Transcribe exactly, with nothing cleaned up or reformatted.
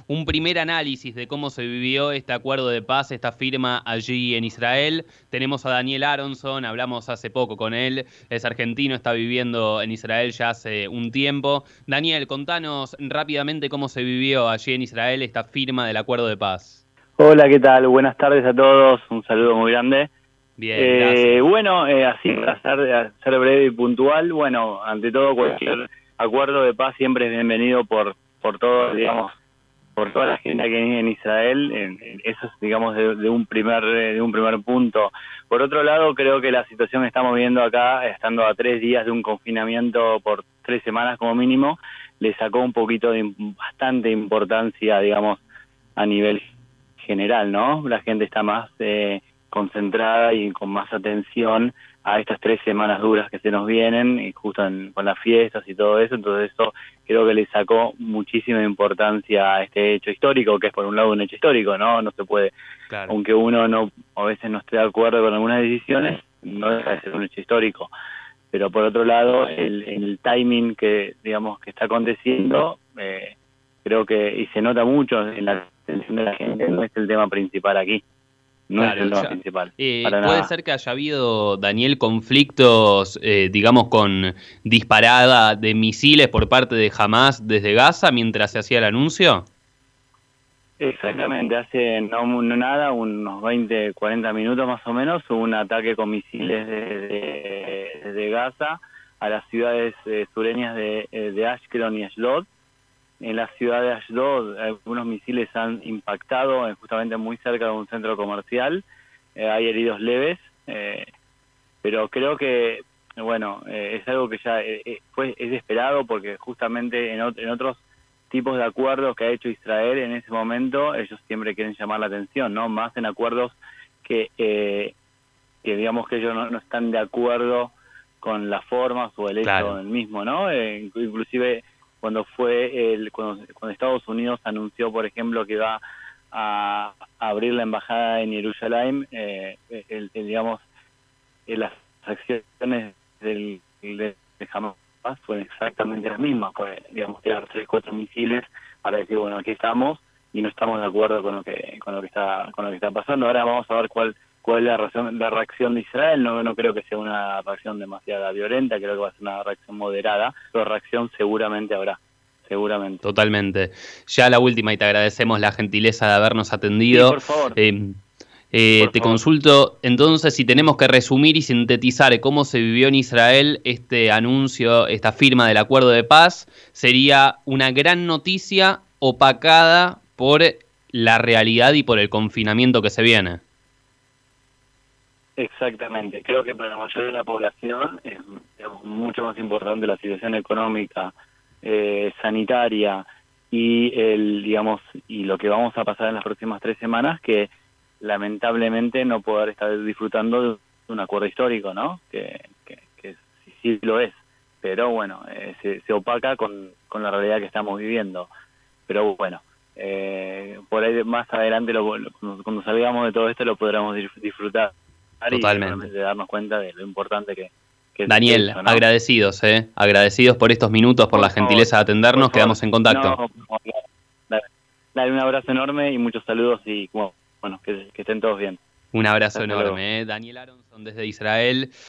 un primer análisis de cómo se vivió este acuerdo de paz, esta firma allí en Israel. Tenemos a Daniel Aronson, hablamos hace poco con él, es argentino, está viviendo en Israel ya hace un tiempo. Daniel, contanos rápidamente cómo se vivió allí en Israel esta firma del acuerdo de paz. Hola, ¿qué tal? Buenas tardes a todos, un saludo muy grande. Bien, eh, gracias. Bueno, eh, así para ser, ser breve y puntual, bueno, ante todo cualquier acuerdo de paz siempre es bienvenido por por todo, digamos, por toda la gente que vive en Israel. En, en eso es, digamos, de, de un primer de un primer punto. Por otro lado, creo que la situación que estamos viendo acá, estando a tres días de un confinamiento por tres semanas como mínimo, le sacó un poquito de bastante importancia, digamos, a nivel general, ¿no? La gente está más eh, concentrada y con más atención a estas tres semanas duras que se nos vienen, y justo en, con las fiestas y todo eso. Entonces eso creo que le sacó muchísima importancia a este hecho histórico, que es por un lado un hecho histórico, ¿no? No se puede, Claro. Aunque uno no a veces no esté de acuerdo con algunas decisiones, no deja de ser un hecho histórico. Pero por otro lado, el, el timing que, digamos, que está aconteciendo, eh, creo que, y se nota mucho en la atención de la gente, no es el tema principal aquí. No Claro, es el tema ya, principal, eh, para puede nada. ser que haya habido, Daniel, conflictos, eh, digamos, con disparada de misiles por parte de Hamás desde Gaza mientras se hacía el anuncio. Exactamente, hace no, no nada, unos veinte, cuarenta minutos más o menos, hubo un ataque con misiles desde, desde Gaza a las ciudades eh, sureñas de, de Ashkelon y Ashdod. En la ciudad de Ashdod, algunos misiles han impactado eh, justamente muy cerca de un centro comercial. Eh, hay heridos leves, eh, pero creo que, bueno, eh, es algo que ya eh, fue, es esperado, porque justamente en, ot en otros tipos de acuerdos que ha hecho Israel en ese momento, ellos siempre quieren llamar la atención, ¿no? Más en acuerdos que, eh, que digamos que ellos no, no están de acuerdo con las formas o el hecho Claro. del mismo, ¿no? Eh, inclusive cuando fue el cuando, cuando Estados Unidos anunció, por ejemplo, que va a, a abrir la embajada en Jerusalén, eh, el, el, digamos, eh, las acciones del de, de Hamas fueron exactamente las mismas, pues, digamos, tirar tres, cuatro misiles para decir, bueno, aquí estamos y no estamos de acuerdo con lo que con lo que está con lo que está pasando. Ahora vamos a ver cuál cuál es la reacción, la reacción de Israel. No no creo que sea una reacción demasiado violenta, creo que va a ser una reacción moderada, pero reacción seguramente habrá, seguramente. Totalmente. Ya la última, y te agradecemos la gentileza de habernos atendido. Sí, por favor. Eh, eh, por te favor. consulto, entonces, si tenemos que resumir y sintetizar cómo se vivió en Israel este anuncio, esta firma del acuerdo de paz, sería una gran noticia opacada por la realidad y por el confinamiento que se viene. Exactamente, creo que para la mayoría de la población es, es mucho más importante la situación económica, eh, sanitaria y el, digamos, y lo que vamos a pasar en las próximas tres semanas, que lamentablemente no poder estar disfrutando de un acuerdo histórico, ¿no? Que, que, que sí, sí lo es, pero bueno, eh, se, se opaca con, con la realidad que estamos viviendo. Pero bueno, eh, por ahí más adelante, lo, lo, cuando, cuando salgamos de todo esto, lo podremos disfrutar y Totalmente. realmente darnos cuenta de lo importante que, que es este Daniel, hecho, ¿no? agradecidos, ¿eh? Agradecidos por estos minutos, por Por la favor, gentileza de atendernos, por favor. quedamos en contacto. No, dale, dale un abrazo enorme y muchos saludos y bueno, que, que estén todos bien. Un abrazo Hasta luego. enorme, ¿eh? Daniel Aronson desde Israel.